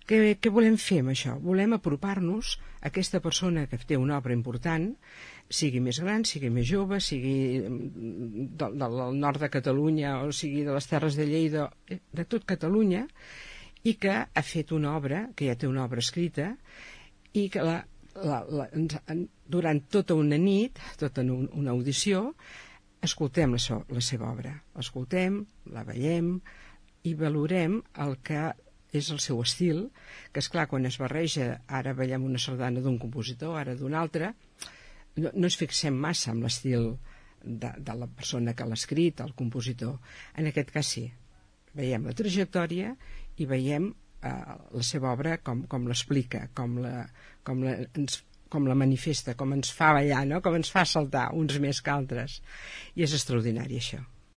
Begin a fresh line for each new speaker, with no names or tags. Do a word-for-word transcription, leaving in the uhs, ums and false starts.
Què, què volem fer amb això? Volem apropar-nos a aquesta persona que té una obra important, sigui més gran, sigui més jove, sigui del, del nord de Catalunya o sigui de les Terres de Lleida, de tot Catalunya, i que ha fet una obra, que ja té una obra escrita, i que la, la, la, durant tota una nit, tota una audició, escoltem la, la seva obra. L'escoltem, la veiem i valorem el que és el seu estil, que és clar, quan es barreja, ara veiem una sardana d'un compositor, ara d'un altre, no, no ens fixem massa en l'estil de, de la persona que l'ha escrit, el compositor. En aquest cas sí, veiem la trajectòria i veiem eh, la seva obra com, com l'explica, com la, com, la, ens, com la manifesta, com ens fa ballar, no? Com ens fa saltar uns més que altres. I és extraordinari això.